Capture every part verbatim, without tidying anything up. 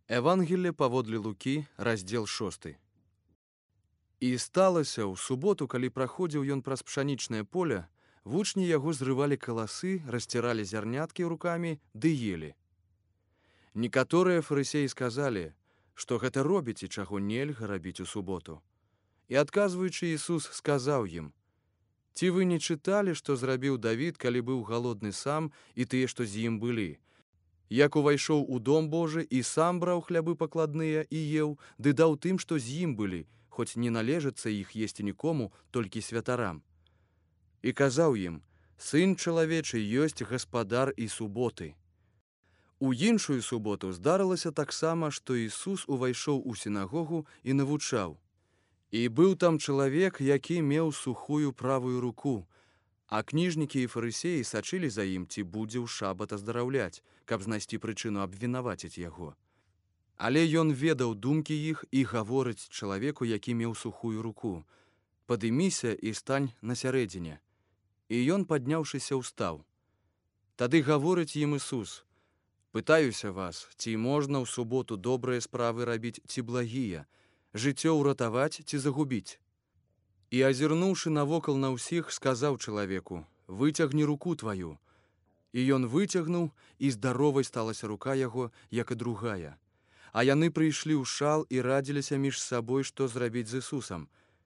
Евангелие паводле Лукі, раздзел шосты. І сталася ў суботу, калі праходзіў ён праз пшанічнае поле, вучні яго зрывалі каласы, расціралі зярняткі рукамі ды елі. Некаторыя фарысеі сказалі, што гэта робіце, чаго нельга рабіць у суботу. І адказваючы, Ісус сказаў ім: «Ці вы не чыталі, што зрабіў Давід, калі быў галодны сам і тыя, што з ім былі? Як увайшоў у дом Божы і сам браў хлябы пакладныя і еў, ды даў тым, што з ім былі, хоць не належыцца іх есці нікому, толькі святарам. І казаў ім: Сын чалавечы ёсць гаспадар і суботы». У іншую суботу здарылася таксама, што Ісус увайшоў у сінагогу і навучаў. І быў там чалавек, які меў сухую правую руку, а кніжнікі і фарысеі сачылі за ім, ці будзе ў шабат аздараўляць, каб знайсці прычыну абвінаваціць яго. Але ён ведаў думкі іх і гаворыць чалавеку, які меў сухую руку: «Падыміся і стань на сярэдзіне». І ён, падняўшыся, устаў. Тады гаворыць ім Ісус: «Пытаюся вас, ці можна ў суботу добрыя справы рабіць ці благія, жыццё ўратаваць ці загубіць?» І, азірнуўшы навокал на ўсіх, сказаў чалавеку: «Выцягні руку тваю». І ён выцягнуў, і здаровай сталася рука яго, як і другая. А яны прыйшлі ў шал і радзіліся між сабой, што зрабіць з Ісусам.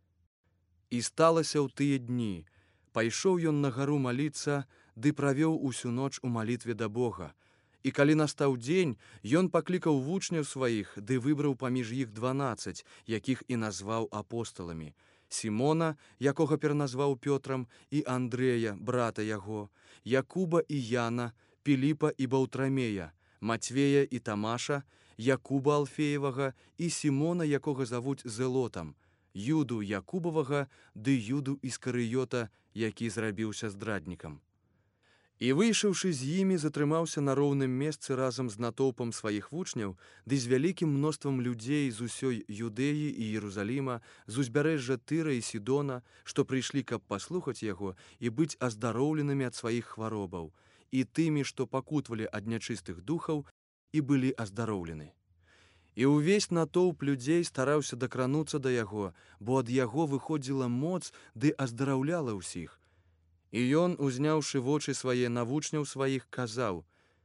І сталася ў тыя дні: пайшоў ён на гару маліцца, ды правёў усю ноч у малітве да Бога. І калі настаў дзень, ён паклікаў вучняў сваіх, ды выбраў паміж іх дванаццаць, якіх і назваў апосталамі: Сімона, якога пераназваў Пётрам, і Андрэя, брата яго, Якуба і Яна, Піліпа і Баўтрамея, Мацвея і Тамаша, Якуба Алфеевага і Сімона, якога завуць Зелотам, Юду Якубавага ды Юду Іскарыёта, які зрабіўся здраднікам. І, выйшаўшы з імі, затрымаўся на роўным месцы разам з натоўпам сваіх вучняў, ды з вялікім мноствам людзей з усёй Юдэі і Іерусаліма, з узбярэжжа Тыра і Сідона, што прыйшлі, каб паслухаць яго і быць аздароўленымі ад сваіх хваробаў, і тымі, што пакутвалі ад нячыстых духаў і былі аздароўлены. І ўвесь натоўп людзей стараўся дакрануцца да яго, бо ад яго выходзіла моц ды аздараўляла ўсіх. І ён, узняўшы вочы свае на вучняў сваіх, казаў: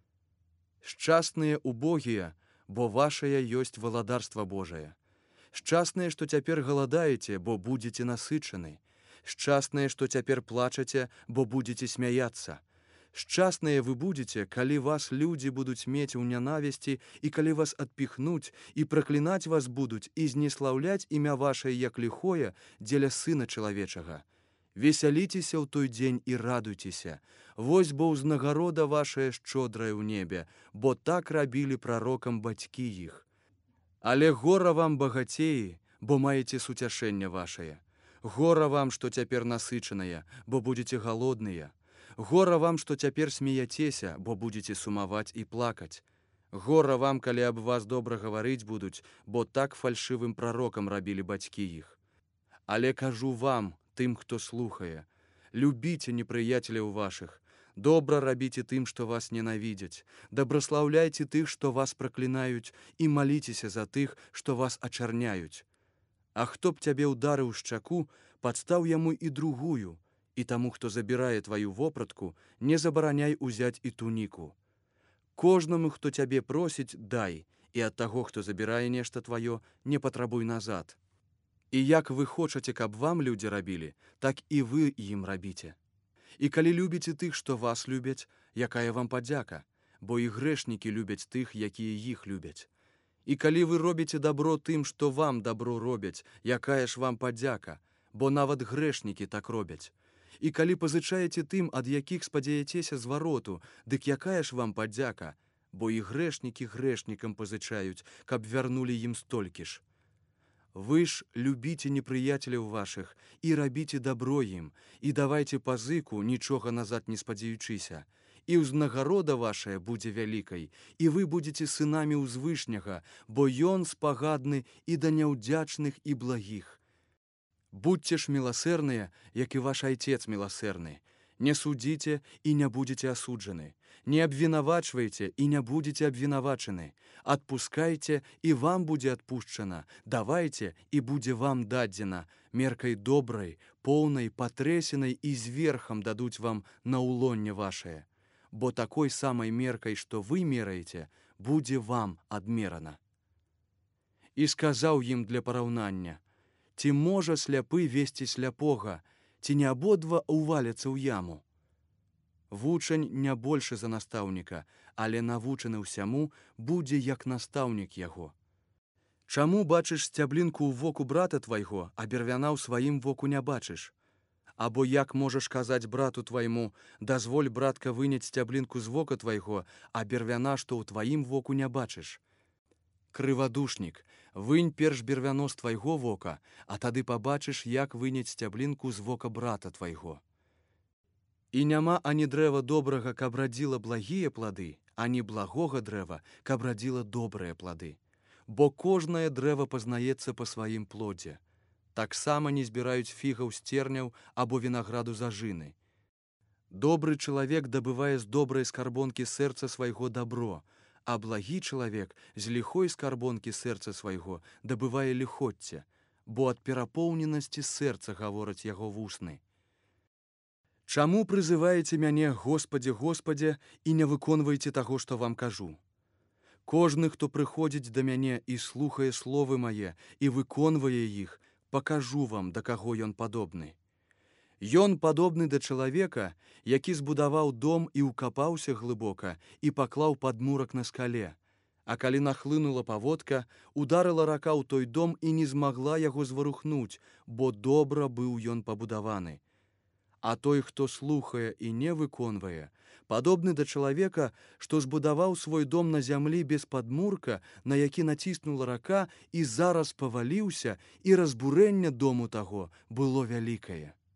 «Шчасныя убогія, бо вашая ёсць валадарства Божае. Шчасныя, што цяпер галадаеце, бо будзеце насычаны. Шчасныя, што цяпер плачаце, бо будзеце смяяцца. Шчасныя вы будзеце, калі вас людзі будуць мець у нянавісці, і калі вас адпіхнуць, і праклінаць вас будуць, і знеслаўляць імя вашае як ліхое дзеля Сына чалавечага. Весяліцеся ў той дзень і радуйцеся, вось бо ўзнагарода вашая шчодрая ў небе, бо так рабілі прарокам бацькі іх. Але гора вам, багацеі, бо маеце суцяшэнне вашае. Гора вам, што цяпер насычаныя, бо будзеце галодныя. Гора вам, што цяпер смеяцеся, бо будзеце сумаваць і плакаць. Гора вам, калі аб вас добра гаварыць будуць, бо так фальшывым прарокам рабілі бацькі іх. Але кажу вам, тым, хто слухае: любіце непрыяцеляў вашых, добра рабіце тым, што вас ненавідзяць, дабраслаўляйце тых, што вас праклінаюць, і маліцеся за тых, што вас ачарняюць. А хто б цябе ўдарыў шчаку, падстаў яму і другую, і таму, хто забірае тваю вопратку, не забараняй узяць і туніку. Кожнаму, хто цябе просіць, дай, і ад таго, хто забірае нешта тваё, не патрабуй назад. І як вы хочаце, каб вам людзі рабілі, так і вы ім рабіце. І калі любіце тых, што вас любяць, якая вам падзяка, бо і грэшнікі любяць тых, якія іх любяць. І калі вы робіце дабро тым, што вам дабро робяць, якая ж вам падзяка, бо нават грэшнікі так робяць. І калі пазычаеце тым, ад якіх спадзяецеся звароту, дык якая ж вам падзяка, бо і грэшнікі грэшнікам пазычаюць, каб вярнулі ім столькі ж. Вы ж любіце непрыяцеляў вашых і рабіце дабро ім, і давайце пазыку, нічога назад не спадзяючыся. І ўзнагарода вашая будзе вялікай, і вы будзеце сынамі ўзвышняга, бо ён спагадны і да няўдзячных і благіх. Будьце ж міласэрныя, як і ваш Айцец міласэрны. Не судзіце і не будзеце асуджаны. Не абвінавачвайце і не будзеце абвінавачаны. Адпускайце, і вам будзе адпушчана. Давайце, і будзе вам дадзена. Меркай добрай, поўнай, патрэсенай і зверхам дадуць вам на ўлонне вашае. Бо такой самай меркай, што вы мераеце, будзе вам адмерана. І сказаў ім для параўнання: ці можа сляпы весці сляпога, ці не абодва ўваляцца ў яму? Вучань не большы за настаўніка, але навучаны ўсяму будзе як настаўнік яго. Чаму бачыш сцяблінку ў воку брата твайго, а бервяна ў сваім воку не бачыш? Або як можаш казаць брату твайму: дазволь, братка, выняць сцяблінку з вока твайго, а бервяна, што ў тваім воку не бачыш? Крывадушнік, вынь перш бервяно з твайго вока, а тады пабачыш, як выняць сцяблінку з вока брата твайго. І няма ані дрэва добрага, каб радзіла благія плады, ані благога дрэва, каб радзіла добрыя плады. Бо кожнае дрэва пазнаецца па сваім плодзе. Таксама не збіраюць фігаў з церняў або вінаграду з ажыны. Добры чалавек дабывае з добрай скарбонкі сэрца свайго дабро, а благі чалавек з ліхой скарбонкі сэрца свайго дабывае ліхоцце, бо ад перапоўненасці сэрца гавораць яго вусны. Чаму прызываеце мяне, Господзе, Господзе, і не выконваеце таго, што вам кажу? Кожны, хто прыходзіць да мяне і слухае словы мае, і выконвае іх, пакажу вам, да каго ён падобны. Ён падобны да чалавека, які збудаваў дом і ўкапаўся глыбока, і паклаў падмурак на скале. А калі нахлынула паводка, ударыла рака ў той дом і не змагла яго зварухнуць, бо добра быў ён пабудаваны. А той, хто слухае і не выконвае, падобны да чалавека, што збудаваў свой дом на зямлі без падмурка, на які націснула рака і зараз паваліўся, і разбурэнне дому таго было вялікае.